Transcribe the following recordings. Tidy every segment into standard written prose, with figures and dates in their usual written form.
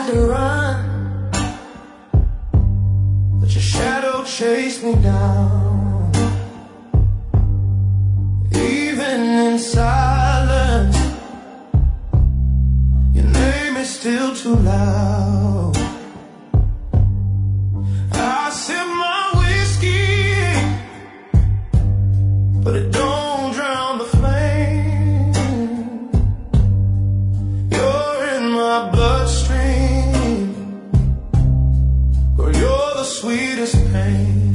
tried to run, but your shadow chased me down. Even in silence, your name is still too loud. I sip my whiskey, but it don't drown the flame. You're in my bloodstream, girl, you're the sweetest pain.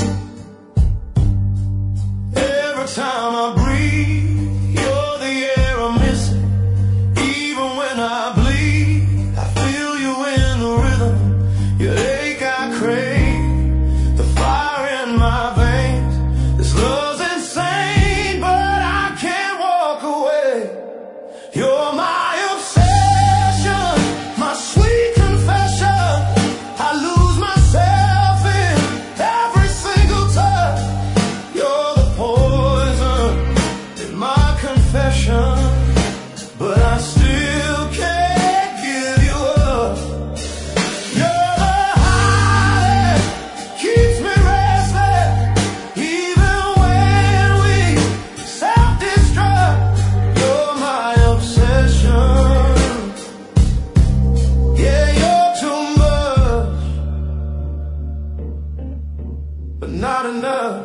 Every time I breathe, you're the air I'm missing. Even when I bleed, I feel you in the rhythm. Your ache I crave, the fire in my veins. This love's insane, but I can't walk away. You're my obsession, my sweet confession. I lose myself in every single touch. You're the poison in my confession, but I still can't give you up. You're the high that keeps me restless, even when we self-destruct. You're my obsession. Yeah, you're too much, but not enough.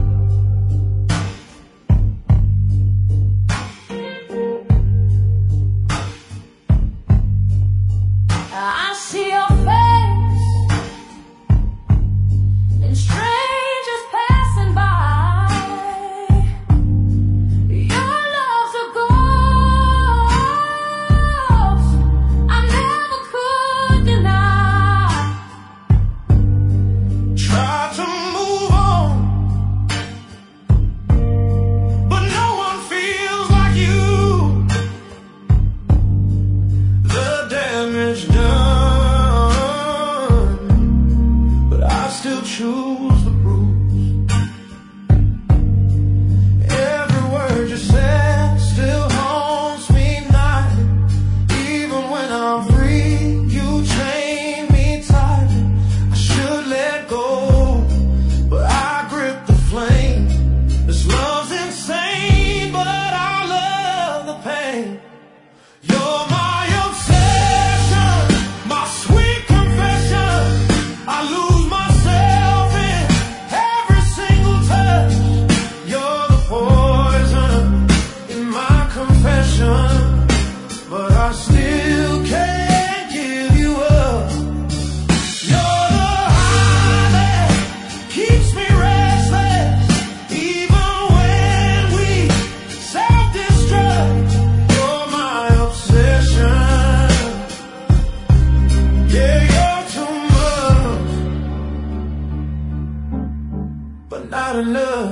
I see your face and strangers passing by. Your love's a ghost I never could deny. Try to move on, but no one feels like you. The damage done, but I still choose the bruise. Every word you said still haunts me night. Even when I'm free, you chain me tight. I should let go, but I grip the flame. This love's insane, but I love the pain. You're my obsession, my sweet confession. I lose myself in every single touch. You're the poison in my confession, but I still can't give you up. You're the high that keeps me restless, even when we self-destruct. You're my obsession. Yeah, you're too much, but not enough.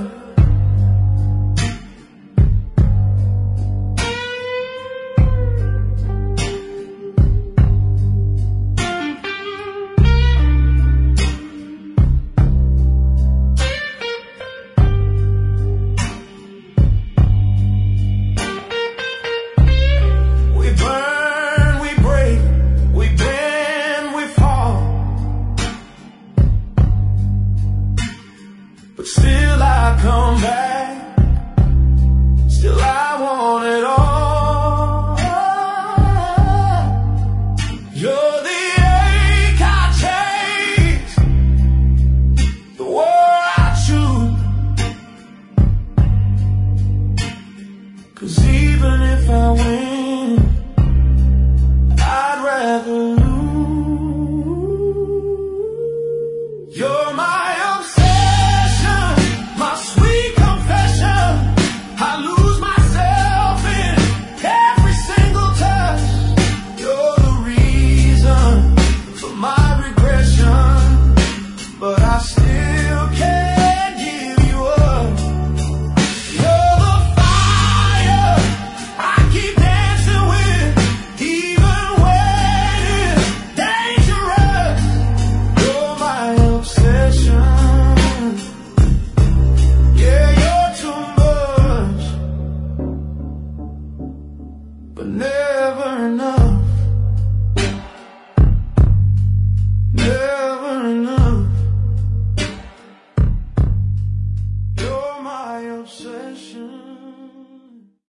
We burn, we break, we bend, we fall, but still I come back. Still I want it all. You're the ache I chase, the war I choose. 'Cause even if I win, I'd rather lose. You're my obsession, my sweet confession. I lose myself in every single touch. You're the reason for my regression, but I still can't give you up. You're the fire I keep dancing with, even when it's dangerous. You're my obsession. Yeah, you're too much, but never enough. obsession.